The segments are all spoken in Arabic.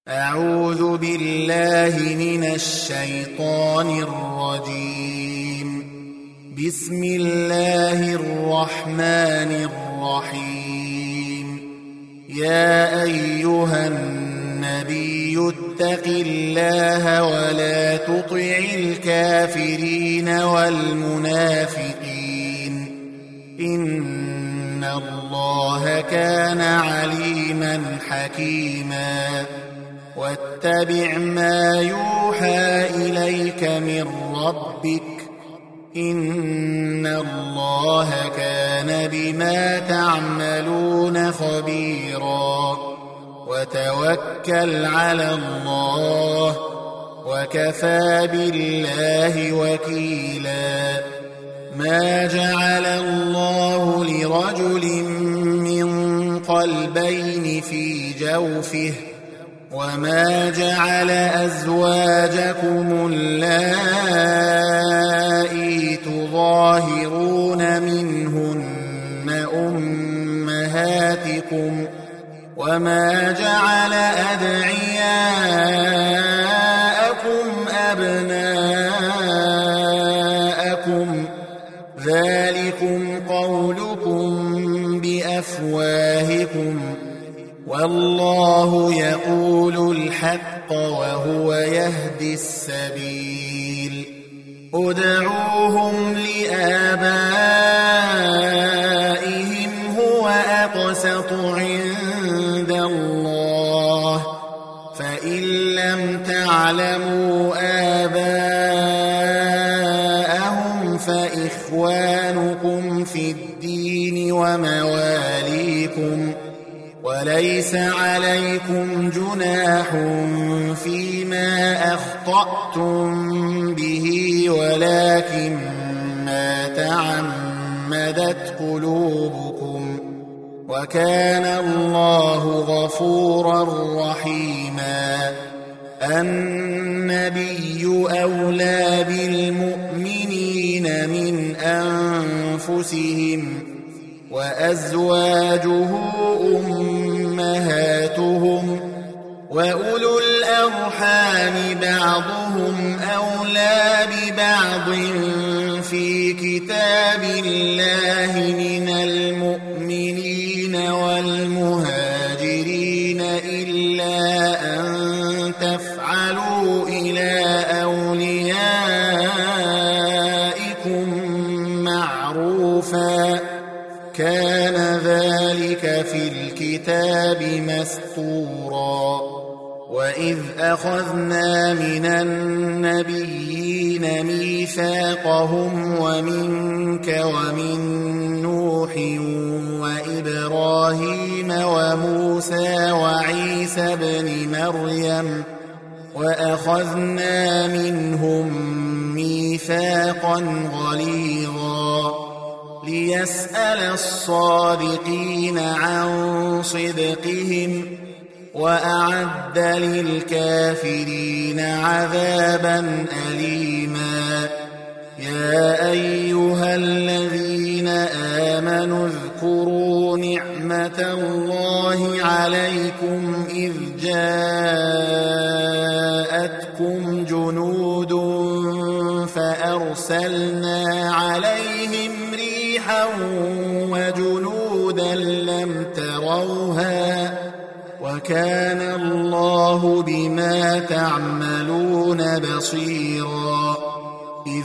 أعوذ بالله من الشيطان الرجيم. بسم الله الرحمن الرحيم. يا أيها النبي اتق الله ولا تطع الكافرين والمنافقين إن الله كان عليما حكيما. واتبع ما يوحى إليك من ربك إن الله كان بما تعملون خبيرا. وتوكل على الله وكفى بالله وكيلا. ما جعل الله لرجل من قلبين في جوفه وما جعل أزواجكم اللائي تظاهرون منهن أمهاتكم وما جعل أدعياءكم أبناءكم ذلكم قولكم بأفواهكم والله يقول الحق وهو يهدي السبيل. ادعوهم لآبائهم هو أقسط عند الله فإن لم تعلموا آباءهم فإخوانكم في الدين ومواليكم وليس عليكم جناح فيما أخطأتم به ولكن ما تعمدت قلوبكم وكان الله غفورا رحيما. النبي أولى بالمؤمنين من أنفسهم وأزواجه أمهاتهم وأولو الأرحام بعضهم أولى ببعض في كتاب الله من المؤمنين والمهاجرين إلا أن تفعلوا إلى أوليائكم معروفا كان ذلك في الكتاب مسطورا. وإذ أخذنا من النبيين ميثاقهم ومنك ومن نوح وإبراهيم وموسى وعيسى ابن مريم وأخذنا منهم ميثاقا غليظا ليسأل الصادقين عن صدقهم وأعد للكافرين عذابا أليما. يا أيها الذين آمنوا اذكروا نعمة الله عليكم إذ جاءتكم جنود فأرسلنا عليهم ريحا وجنودا لم تروها وكان الله بما تعملون بصيرا. إذ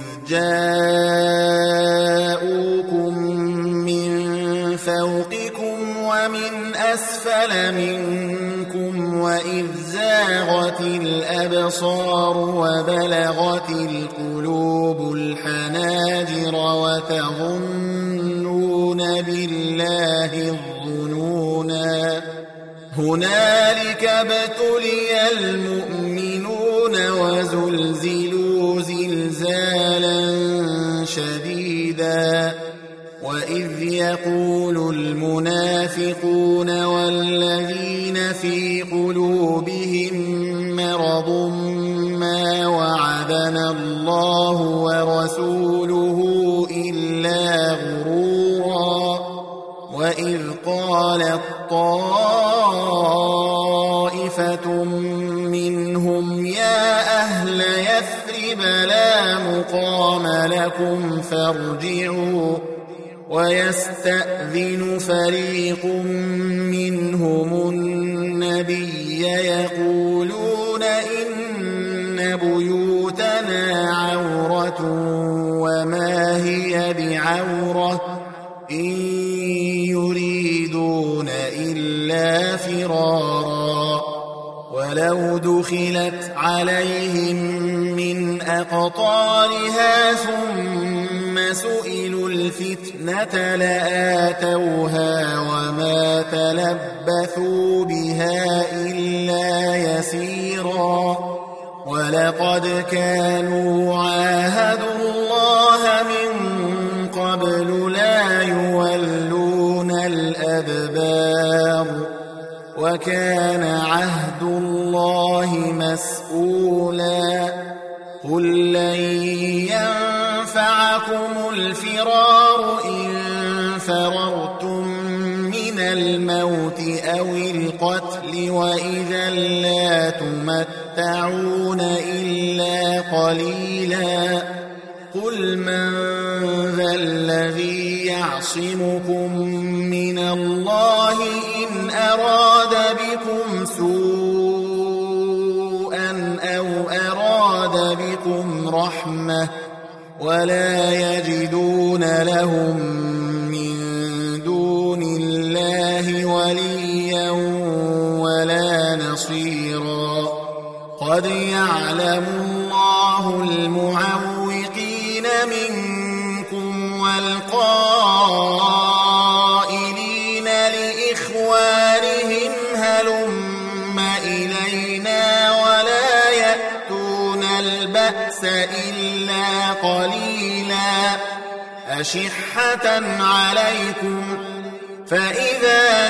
جاءوكم من فوقكم ومن أسفل منكم وإذ زاغت الأبصار وبلغت القلوب الحناجر وتظنون بالله الظنونا. هنالك ابتلي المؤمنون وزلزلوا زلزالا شديدا. وإذ يقول المنافقون والذين في قلوبهم مرض ما وعدنا الله ورسوله إلا غرورا. وإذ قالت طائفة منهم يا أهل يثرب لا مقام لكم فارجعوا ويستأذن فريق منهم النبي يقولون إن بيوتنا عورة وما هي بعورة إن يريدون إلا فرارا ولو دخلت عليهم من أقطارها ثم سئلوا الفتنة لآتوها وما تلبثوا بها إلا يسيرا ولقد كانوا عاهدوا الله من قبل لا يولون الأدبار وكان عهد الله مسؤولا قل لن ينفعكم الفرار إن فررتم من الموت أو القتل وإذا لا تمتعون إلا قليلا قل من ذا الذي يعصمكم من الله إن أراد بكم سوءا أو أراد بكم رحمة ولا يجدون لهم من دون الله وليا ولا نصيرا قد يعلم الله المعوقين منكم والقائلين لإخوانهم هلم إلينا ولا يأتون البأس إلا قليلا أشحة عليكم فإذا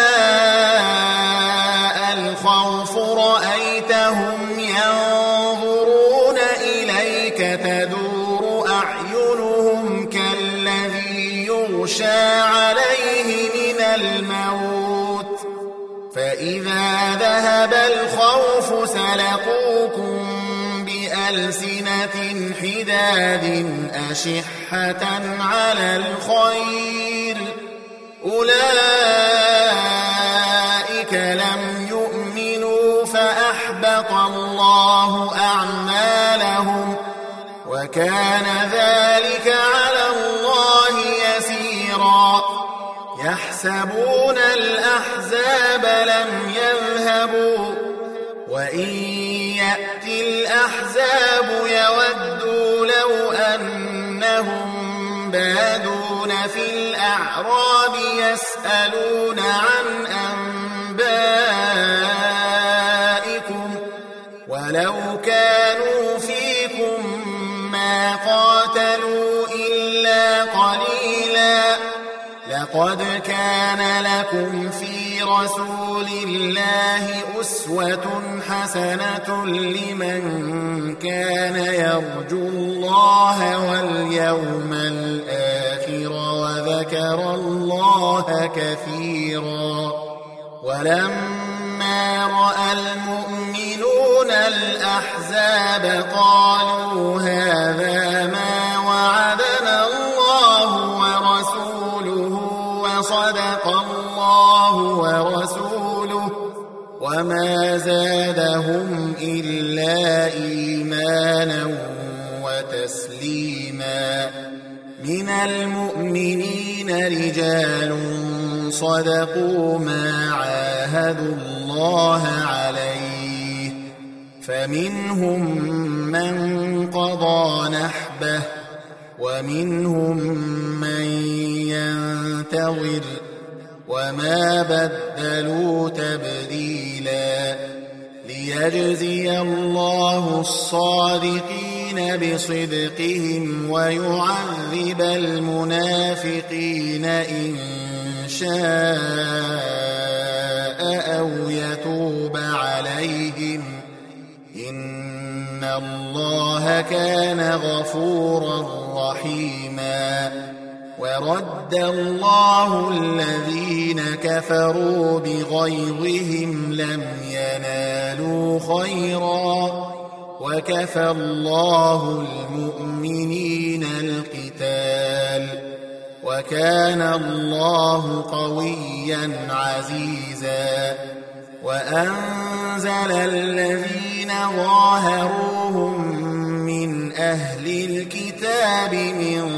جاء الخوف رأيتهم ينظرون إليك تدور أعينهم كالذي يغشى عليه من الموت فإذا ذهب الخوف سلقوكم بألسنة حداد أشحة على الخير أولئك لم يؤمنوا فأحبط الله أعمالهم وكان ذلك على الله يسيرا يحسبون الأحزاب لم يذهبوا وإن يأتي الأحزاب يودوا لو أنهم بادون في الأعراب يسألون عن أنبائكم ولو كانوا فيكم ما قاتلوا إلا قليلا لقد كان لكم في رسول الله أسوة حسنة لمن كان يرجو الله واليوم الآخر وذكر الله كثيرا ولما رأى المؤمنون الأحزاب قالوا هذا ما وعدنا الله ورسوله وصدق الله ورسوله وما زادهم إلا إيمانا وتسليما من المؤمنين رجال صدقوا ما عاهدوا الله عليه فمنهم من قضى نحبه ومنهم من ينتظر وما بدلوا تبديلا ليجزي الله الصادقين بصدقهم ويعذب المنافقين إن شاء أو يتوب عليهم إن الله كان غفورا رحيما ورد الله الذين كفروا بغيظهم لم ينالوا خيرا وكفى الله المؤمنين القتال وكان الله قويا عزيزا وأنزل الذين ظاهروهم من أهل الكتاب من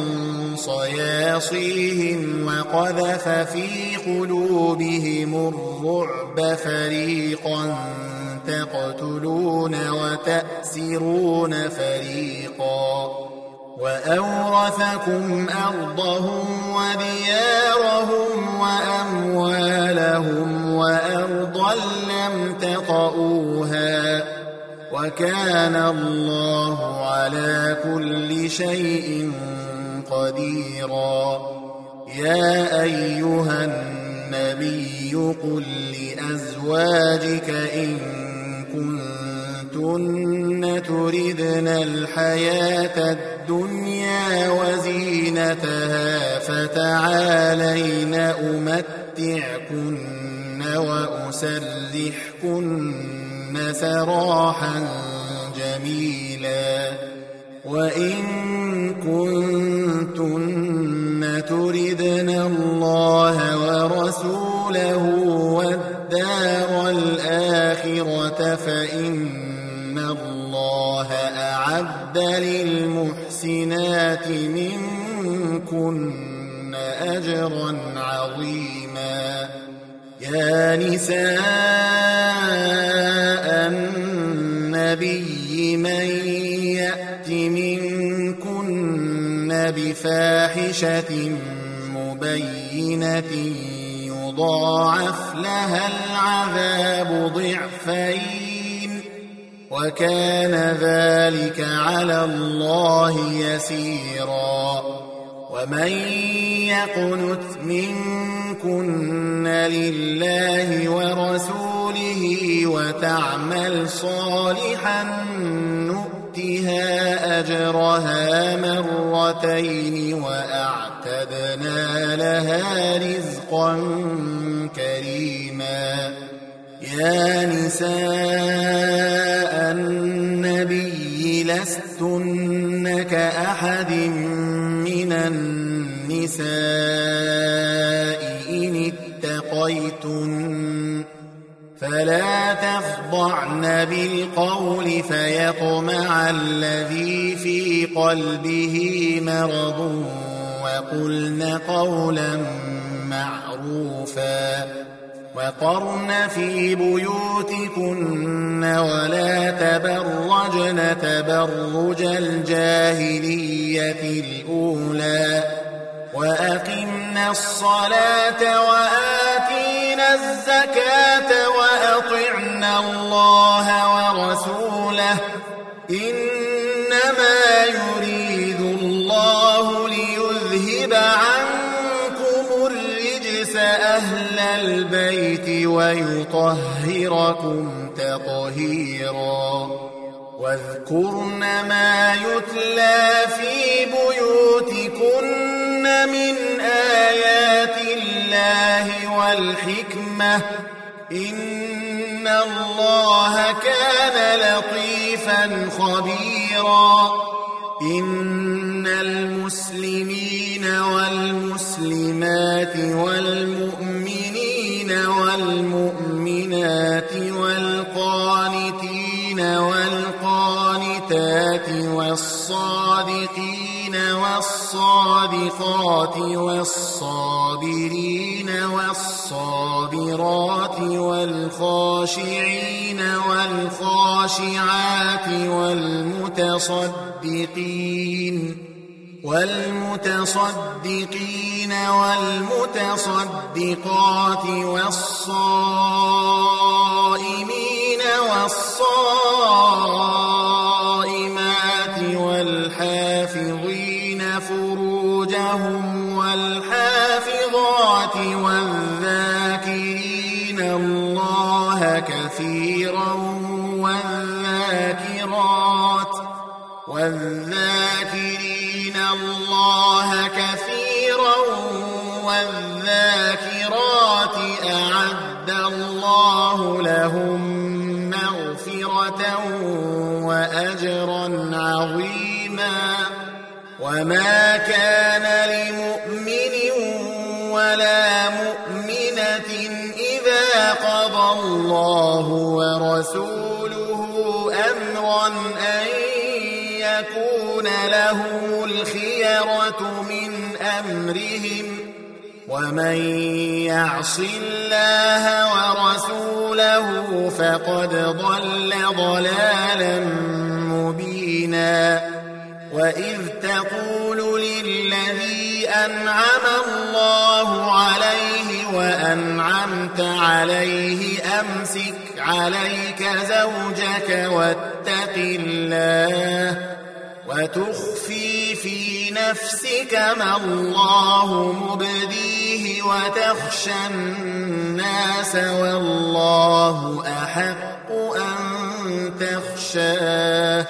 صياصيهم وقذف في قلوبهم الرعب فريقا تقتلون وتأسرون فريقا وأورثكم أرضهم وديارهم وأموالهم وأرضا لم تطئوها وكان الله على كل شيء قديرا يا أيها النبي قل لأزواجك إن كنتن تردن الحياة الدنيا وزينتها فتعالين أمتعكن وأسرحكن سراحا جميلا وإن كنتن تردن الله ورسوله والدار الآخرة فإن الله أعد للمحسنات منكن أجرا عظيما يا نساء النبي من يأت منكن بفاحشة مبينة يضاعف لها العذاب ضعفين وكان ذلك على الله يسيرا ومن يقنت منكن لله ورسوله وتعمل صالحا نؤتها أجرها مرتين وأعتدنا لها رزقا كريما يا نساء النبي لستن كأحد من النساء إن اتقيتن فلا تخضعن بالقول فيطمع الذي في قلبه مرض وقلن قولا معروفا وقرن في بيوتكن ولا تبرجن تبرج الجاهلية الأولى وأقمنا الصلاة وآتينا الزكاة وأطعنا الله ورسوله إنما يريد الله ليذهب عنكم الرجس أهل البيت ويطهركم تطهيرا واذكرن ما يتلى في بيوتكن من آيات الله والحكمة إن الله كان لطيفا خبيرا إن المسلمين والمسلمات والمؤمنين والمؤمنات والقانتين والقانتات والصادقين والصادقات والصابرين والصابرات والخاشعين والخاشعات والمتصدقين والمتصدقات والصائمين والصائمات والحافظين فروجهم والحافظات والذاكرين الله كثيرا والذاكرين الله كثيرا كثيرا والذاكرات أعد الله لهم مغفرة وأجرا عظيما وما كان لمؤمن ولا مؤمنة إذا قضى الله ورسوله أمرا أن يكون لهم الخيرة من أمرهم ومن يعص الله ورسوله فقد ضل ضلالا مبينا وإذ تقول للذي أنعم الله عليه وأنعمت عليه أمسك عليك زوجك واتق الله وتخفي في نفسك ما الله مبديه وتخشى الناس والله أحق أن تخشاه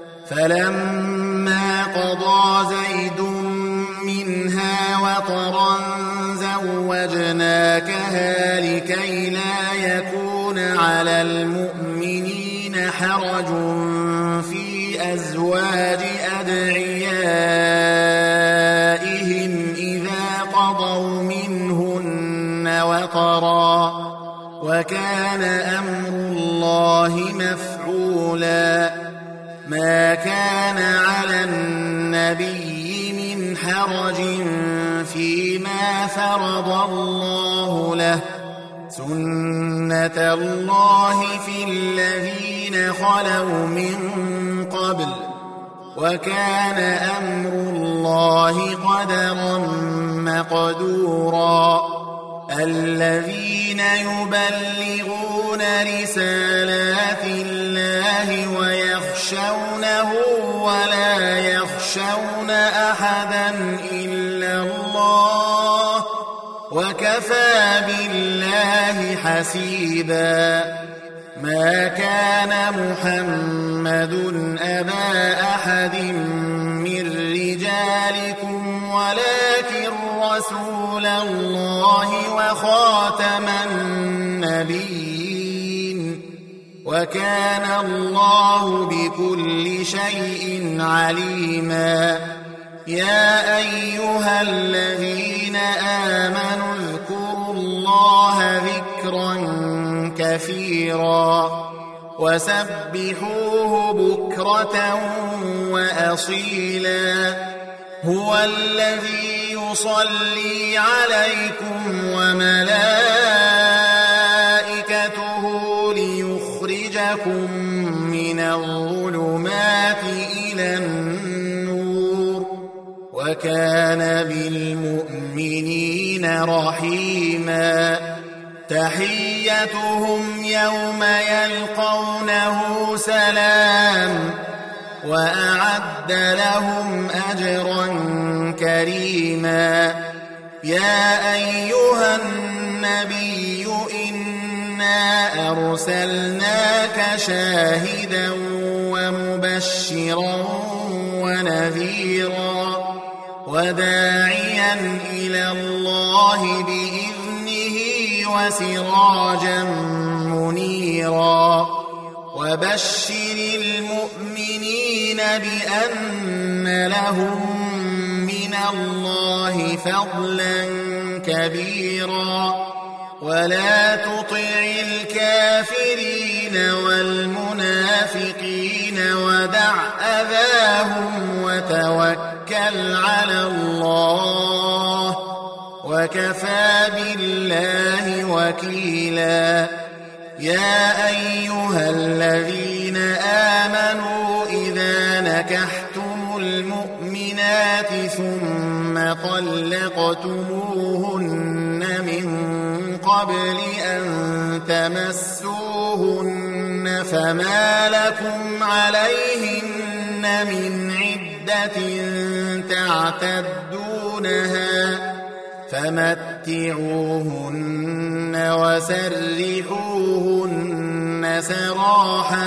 فلما قضى زيد منها وطرا زوجناكها لكي لا يكون على المؤمنين حرج في أزواج أدعيائهم إذا قضوا منهن وطرا وكان أمر الله مفعولا ما كان على النبي من حرج فيما فرض الله له سنة الله في الذين خلوا من قبل وكان أمر الله قدرا مقدورا الذين يبلغون رسالات الله ويخشونه ولا يخشون أحدا إلا الله وكفى بالله حسيبا ما كان محمد أبا أحد من رجالكم ولكن رسول الله وخاتم النبيين وكان الله بكل شيء عليما يا أيها الذين آمنوا اذكروا الله ذكرا كثيرا وسبحوه بكرة وأصيلا هو الذي يصلي عليكم وملائكته ليخرجكم من الظلمات إلى النور وكان بالمؤمنين رحيما تحيتهم يوم يلقونه سلام وأعد لهم أجرا كريما يا أيها النبي إنا أرسلناك شاهدا ومبشرا ونذيرا وداعيا إلى الله بإذنه وسراجا منيرا وبشر المؤمنين بأن لهم من الله فضلا كبيرا ولا تطع الكافرين والمنافقين ودع أذاهم وتوكل على الله وكفى بالله وكيلا يا أيها الذين آمنوا إذا نكحتم المؤمنات ثم طلقتموهن من قبل أن تمسوهن فما لكم عليهن من عدة تعتدونها فمتعوهن وسرحوهن سراحا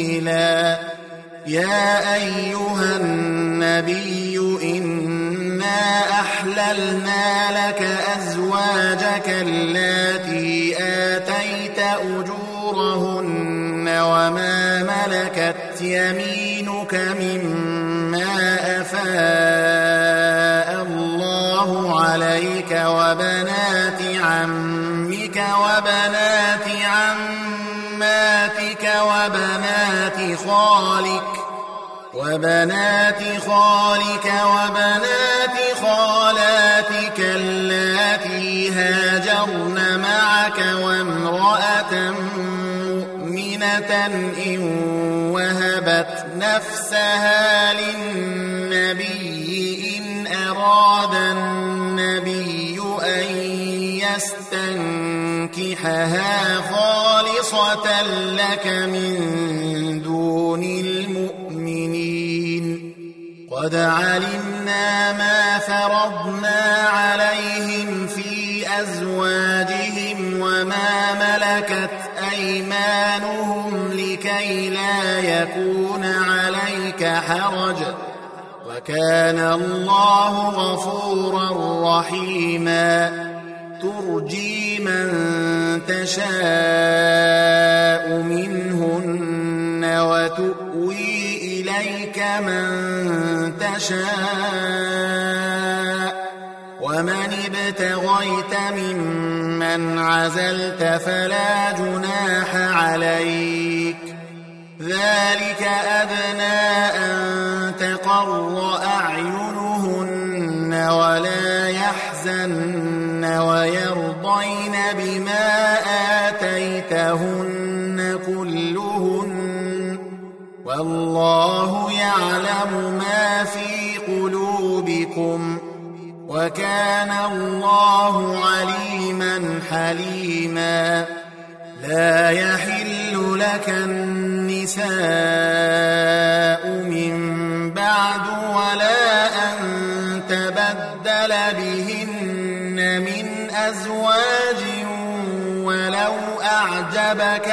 جميلا يا أيها النبي إنا إنا أحللنا لك أزواجك اللاتي آتيت أجورهن وما ملكت يمينك مما أفاء الله عليك وبنات عمك وبنات عماتك وبنات خالك وبنات خالاتك اللاتي هاجرن معك وامرأة مؤمنة إن وهبت نفسها للنبي إن أراد النبي أن يستنكحها خالصة لك من دون المؤمنين قد علمنا ما فرضنا عليهم في أزواجهم وما ملكت أيمانهم لكي لا يكون عليك حرج وكان الله غفورا رحيما ترجي من تشاء منهن وتؤوي إليك من تشاء ومن ابتغيت ممن عزلت فلا جناح عليك ذلك أدنى أن تقر أعينهن ولا يحزن ويرضين بما آتيتهن كلهن والله يعلم ما في قلوبكم وكان الله عليما حليما لا يحل لك النساء من بعد ولا أن تبدل بهن من أزواج ولو أعجبك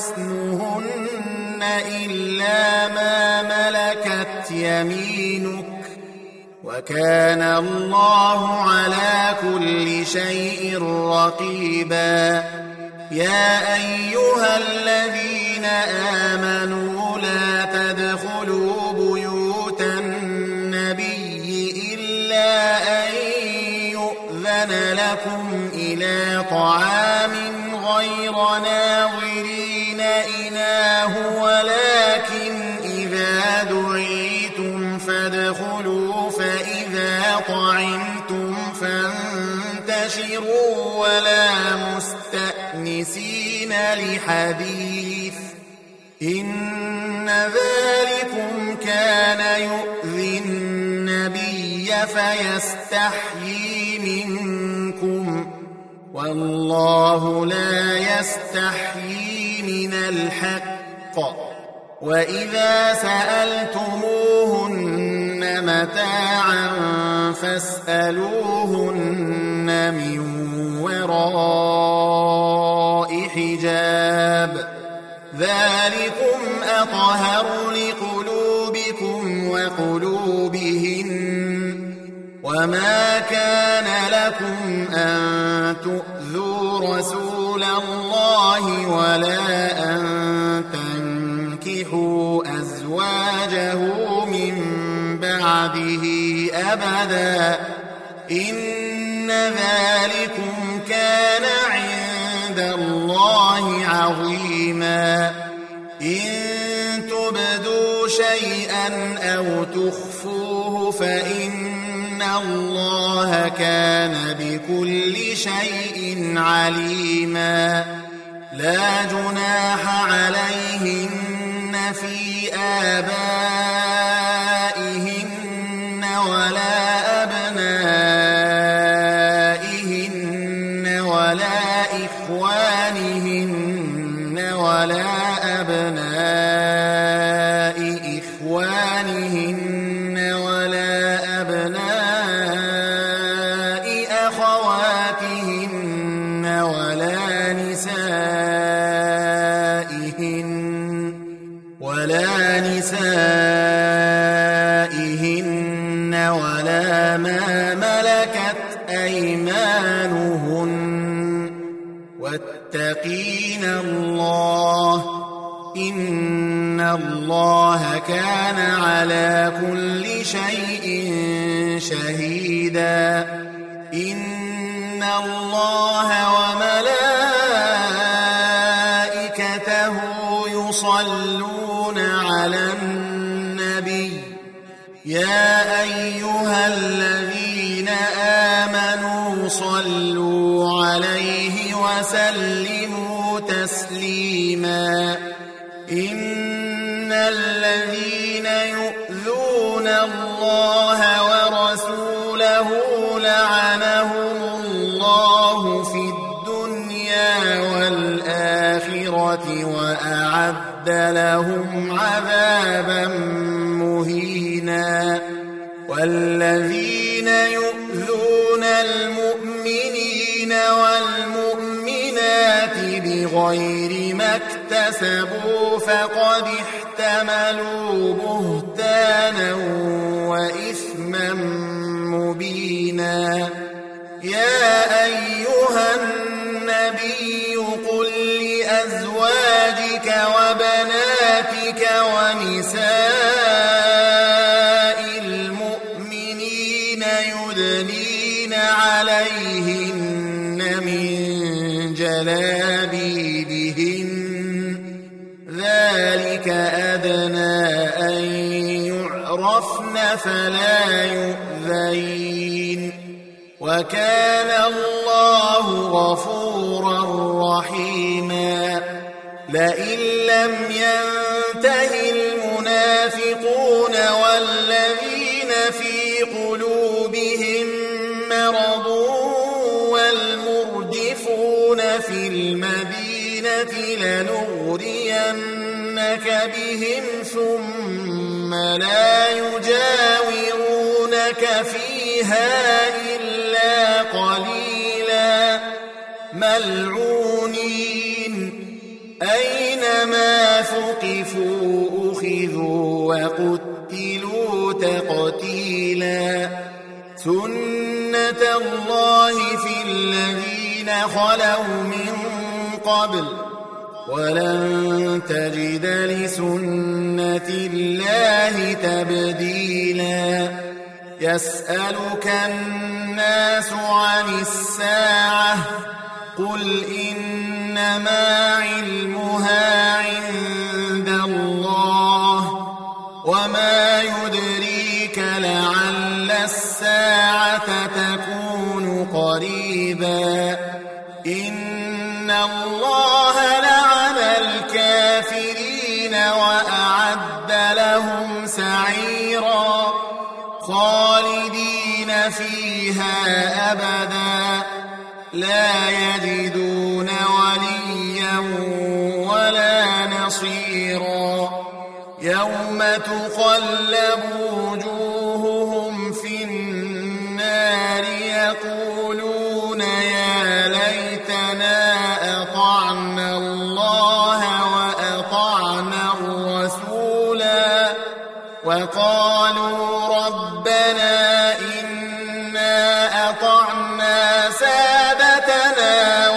حسنهن إلا ما ملكت يمينك وكان الله على كل شيء رقيبا يا أيها الذين آمنوا لا تدخلوا بيوت النبي إلا أن يؤذن لكم إلى طعام غير ناظرين إناه ولكن إذا دعيتم فادخلوا فإذا طعمتم فانتشروا ولا مستأنسين لحديث إن ذلكم كان يؤذي النبي فيستحيي منكم والله لا يستحيي من الحق وإذا سألتموهن متاعا فاسألوهن من وراء حجاب ذلكم أطهر لقلوبكم وقلوبهن وما كان لكم أن تؤذوا رسول الله ولا أن تنكحوا أزواجه من بعده أبدا إن ذلكم كان عند الله عظيما إن تبدوا شيئا أو تخفوه فإن الله كان بكل شيء عليما لا جناح عليهن في آبائهن ولا أبنائهن ولا إخوانهن ولا أبناء إخوانهن ولا أبناء أخواتهن ولا نسائهن ولا ما ملكت أيمانهن واتقين الله إن الله كان على كل شيء شهيدا إن الله وملائكته يصلون على النبي يا أيها الذين آمنوا صلوا عليه وسلموا تسليما إن الذين يؤذون الله ورسوله لعنهم الله في الدنيا والآخرة وأعد لهم عذابا مهينا والذين يؤذون المؤمنين والمؤمنات بغير ما اكتسبوا فقد احتملوا بهتانا وإثما مبينا يا أيها النبي قل لأزواجك وبناتك ونساء المؤمنين يدنين عليهن من جلابيبهن ذلك أدنى أن يعرفن فلا يؤذين وكان الله غفورا رحيما لئن لم ينته المنافقون والذين في قلوبهم مرض والمرجفون في المدينة لنغرينك بهم ثم لا يجاورونك فيها إلا قليلا ملعونين أينما ثقفوا أخذوا وقتلوا تقتيلا سنة الله في الذين خلوا من قبل ولن تجد لسنة الله تبديلا يسألك الناس عن الساعة قل إنما علمها عند الله وما يدريك لعل الساعة تكون قريبا إن الله لعن الكافرين وأعد لهم سعيرا خالدين فيها أبدا لا يجدون وليا ولا نصيرا يوم تقلب وجوههم في النار يقولون يا ليتنا أطعنا الله وأطعنا الرسولا وقالوا ربنا إنا أطعنا سادتنا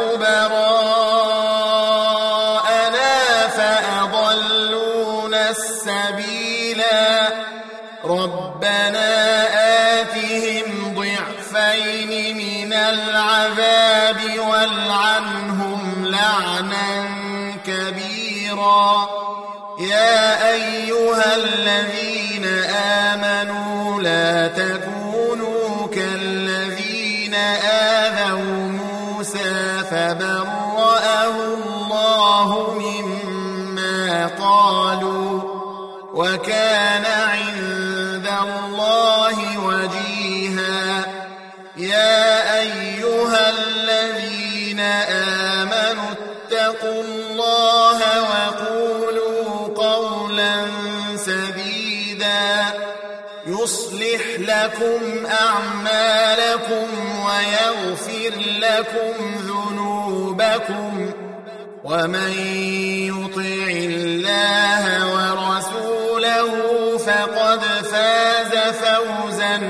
وكبراءنا فأضلونا السبيلا ربنا آتهم ضعفين من العذاب والعنهم لعنا كبيرا يا أيها الذين آمنوا لا تكونوا كالذين آذوا موسى فبرأه الله مما قالوا وكان عند الله وجيها يا أيها الذين آمنوا اتقوا الله وقولوا قولا سديدا يصلح لكم أعمالكم ويغفر لكم ذنوبكم ومن يطع الله ورسوله فقد فاز فوزا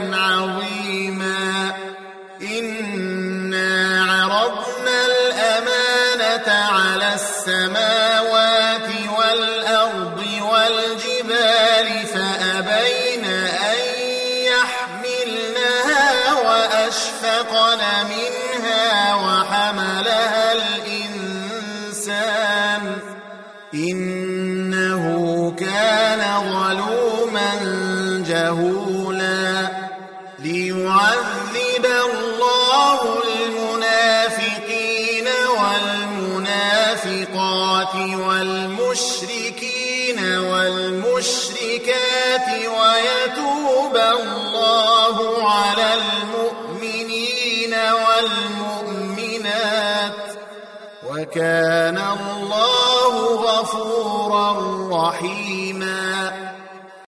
خلقنا منها وحملها الإنسان إنه كان ظلوما جهولا ليعذب الله المنافقين والمنافقات والمشركين والمشركات ويتوب الله على المؤمنين والمؤمنات وكان الله غفورا رحيما